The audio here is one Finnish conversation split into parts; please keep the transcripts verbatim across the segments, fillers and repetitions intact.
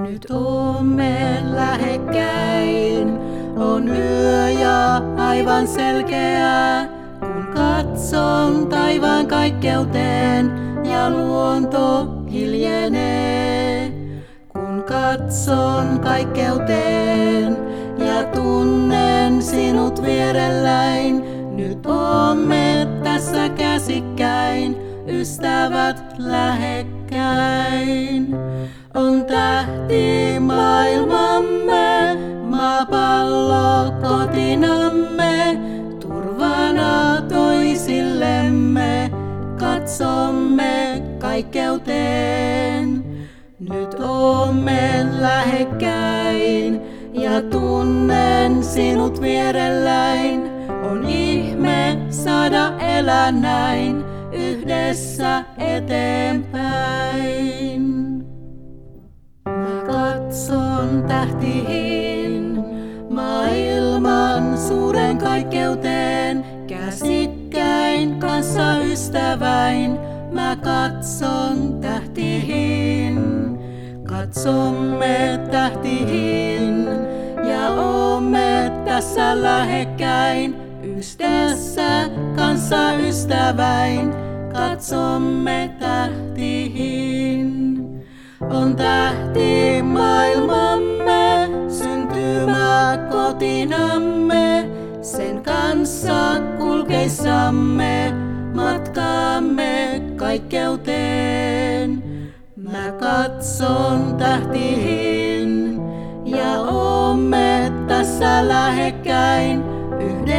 Nyt oomme lähekkäin, on yö ja aivan selkeää, kun katson taivaan kaikkeuteen ja luonto hiljenee. Kun katson kaikkeuteen ja tunnen sinut vierelläin, nyt oomme tässä käsikkäin, ystävät lähekkäin. On tähti maailmamme, maapallo kotinamme, turvana toisillemme, katsomme kaikkeuteen. Nyt oomme lähekkäin ja tunnen sinut vierelläin, on ihme saada elää näin yhdessä eteenpäin. Mä katson tähtihin, maailman suuren kaikkeuteen, käsikkäin kanssa ystäväin. Mä katson tähtihin, katsomme tähtihin ja oomme tässä lähekkäin, yhdessä kanssa ystäväin. Katsomme tähtihin. On tähti maailmamme, syntymä kotinamme, sen kanssa kulkeissamme, matkaamme kaikkeuteen. Mä katson tähtihin ja oomme tässä lähekkäin,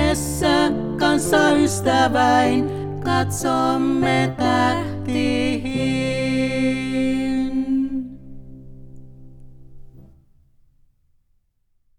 yhdessä kanssa ystäväin. Katsomme tähtihin.